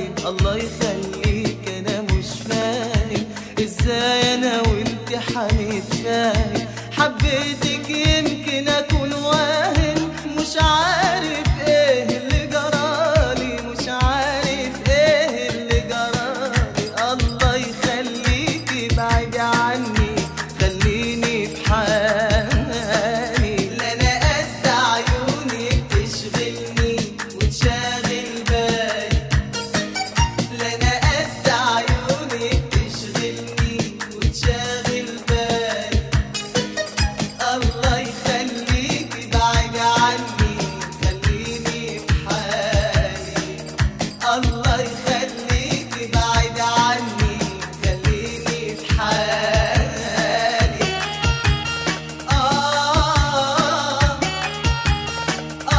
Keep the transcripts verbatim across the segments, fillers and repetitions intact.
نايم. الله يخليك انا مش فاهم ازاي انا وانت هنتفاهم. حبيتك يمكن اكون واهم، مش عارف ايه اللي جرالي، مش عارف ايه اللي جرالي. الله يخليك ابعدي عني، خليني في حالي. لا انا قد عيونك تشغلني وتشاغل بالي، لا انا قد عيونك تشغلني وتشاغل بالي. الله يخليك ابعدي عني، خليني في حالي. الله يخليك ابعدي عني، خليني في حالي. آه آه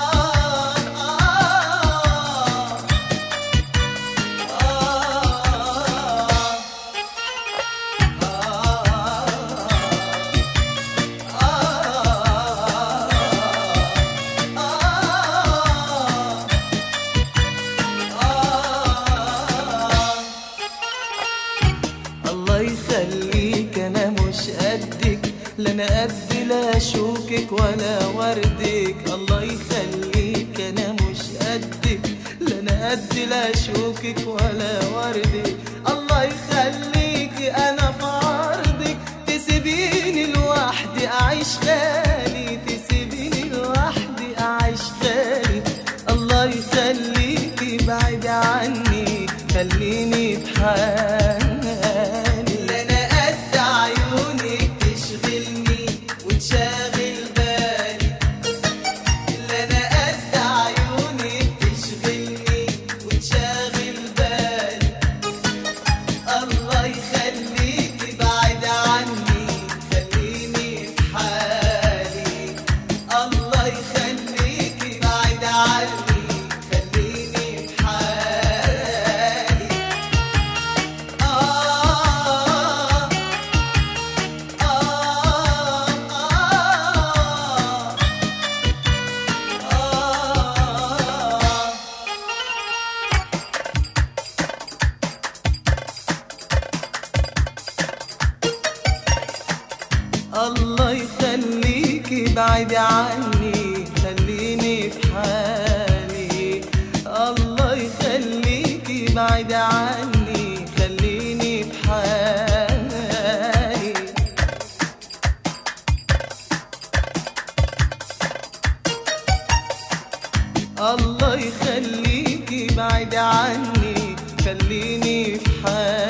الله يخليك انا مش قدك، لا انا قد لا شوكك ولا وردك. الله يخليك انا مش قدك، لا انا قد لا شوكك ولا وردك. الله يخليك انا في عرضك، تسيبيني لوحدي اعيش خالي، تسيبيني لوحدي اعيش خالي. الله يخليك ابعدي عني، خليني في حالي. لا انا قد عيونك تشغلني وتشاغل بالي، لا انا قد عيونك تشغلني وتشاغل بالي. الله يخليك ابعد عني، خليني في حالي. الله يخليك ابعد عني، خليني في حالي. آه آه آه الله يخليك ابعدي عني، خليني في حالي. الله يخليك ابعدي عني، خليني في حالي. الله يخليك ابعدي عني، خليني في حالي.